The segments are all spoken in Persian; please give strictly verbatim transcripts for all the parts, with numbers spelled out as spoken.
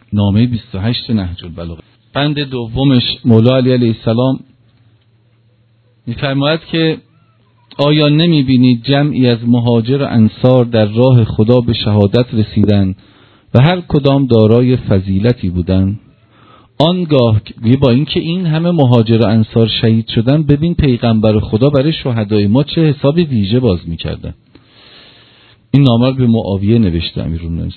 نامه بیست و هشت نهج البلاغه. بند دومش مولا علی علیه السلام می‌فرماید که آیا نمی‌بینید جمعی از مهاجر و انصار در راه خدا به شهادت رسیدند و هر کدام دارای فضیلتی بودند؟ آنگاه با اینکه این همه مهاجر و انصار شهید شدن، ببین پیغمبر خدا برای شهدای ما چه حساب ویژه باز می‌کردن. این نامه رو به معاویه نوشته امیرالمومنین.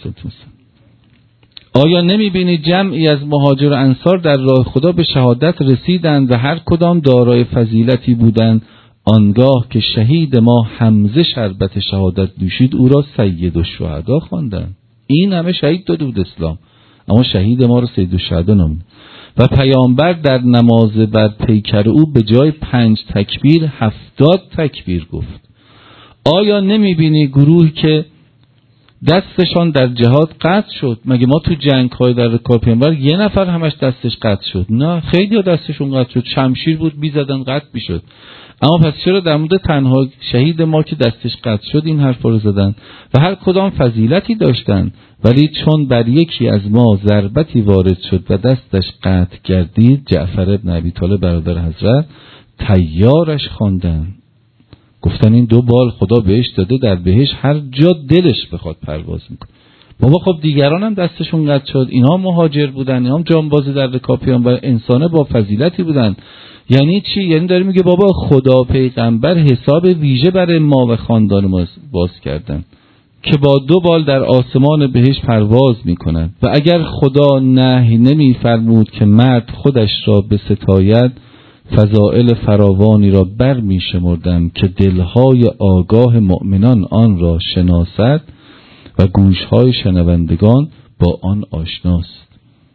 آیا نمی‌بینید جمعی از مهاجر و انصار در راه خدا به شهادت رسیدند و هر کدام دارای فضیلتی بودند؟ آنگاه که شهید ما حمزه شربت شهادت نوشید، او را سید الشهدا خواندند. این همه شهید داده بود اسلام، اما شهید ما را سید الشهدا نامید. و پیامبر در نماز بر پیکر او به جای پنج تکبیر هفتاد تکبیر گفت. آیا نمی‌بینی گروهی که دستشان در جهاد قطع شد؟ مگه ما تو جنگ های در رکاب پیامبر یه نفر همش دستش قطع شد؟ نه، خیلی ها دستشون قطع شد، شمشیر بود بیزدن قطع میشد. اما پس چرا در مورد تنها شهید ما که دستش قطع شد این حرف رو زدن؟ و هر کدام فضیلتی داشتن، ولی چون بر یکی از ما ضربتی وارد شد و دستش قطع گردید، جعفر ابن ابی طالب برادر حضرت طیارش خواندند. گفتن این دو بال خدا بهش داده، در بهش هر جا دلش بخواد پرواز میکنه. بابا خب دیگران هم دستشون قطع شد، اینا مهاجر بودن، اینا هم جانبازی در رکاب پیامبر، انسانه با فضیلتی بودن. یعنی چی؟ یعنی داره میگه بابا خدا پیغمبر حساب ویژه برای ما و خاندان ما باز کردن که با دو بال در آسمان بهش پرواز میکنن. و اگر خدا نهی نمیفرمود که مرد خودش را به ستاید، فضائل فراوانی را بر می شمردم که دلهای آگاه مؤمنان آن را شناسد و گوشهای شنوندگان با آن آشناست.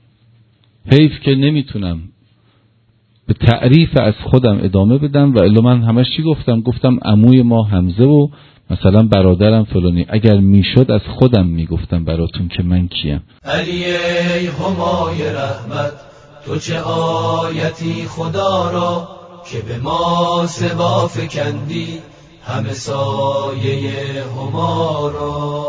حیف که نمیتونم به تعریف از خودم ادامه بدم، و الا من همش چی گفتم؟ گفتم عموی ما حمزه و مثلا برادرم فلانی. اگر میشد از خودم میگفتم براتون که من کیم. علی ای همای رحمت، تو چه آیتی خدا را که به ما سوا فکندی همه سایه هما را.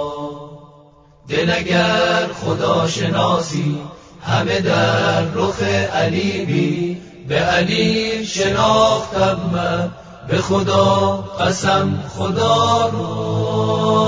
دل اگر خدا شناسی همه در رخ علی بی، به علی شناختم من به خدا قسم خدا را.